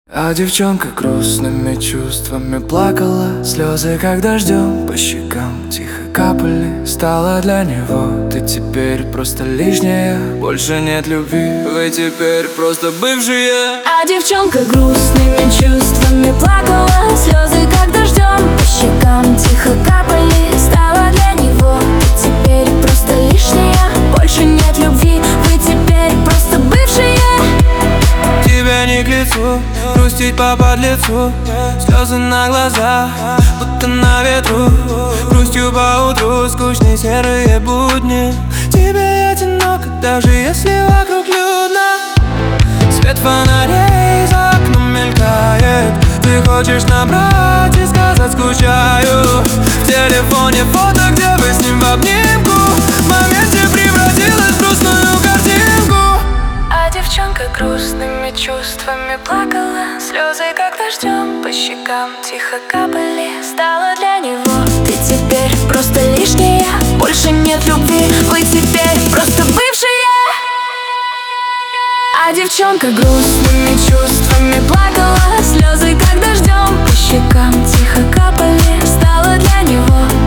А девчонка грустными чувствами плакала. Слезы, как дождем, по щекам тихо капали. Стала для него ты теперь просто лишняя. Больше нет любви, вы теперь просто бывшие. А девчонка грустными чувствами плакала. Слезы, как дождем, по щекам тихо капали. Стала для него ты теперь просто лишняя. Больше нет любви, вы теперь просто бывшие. Тебя не к лицу, грустить по подлецу. Слезы на глазах, будто на ветру. Грустью по утру, скучные серые будни. Тебе одиноко, даже если вокруг людно. Свет фонарей за окном мелькает. Ты хочешь набрать и сказать скучаю. В телефоне фото, где вы с ним в обнимку. В моменте превратилась в грустную картинку. А девчонка грустными чувствами плакала. Слезы, как дождем, по щекам тихо капали. Стала для него ты теперь просто лишняя. Больше нет любви, вы теперь просто бывшие. А девчонка грустными чувствами плакала. Слезы, как дождем, по щекам тихо капали. Стала для него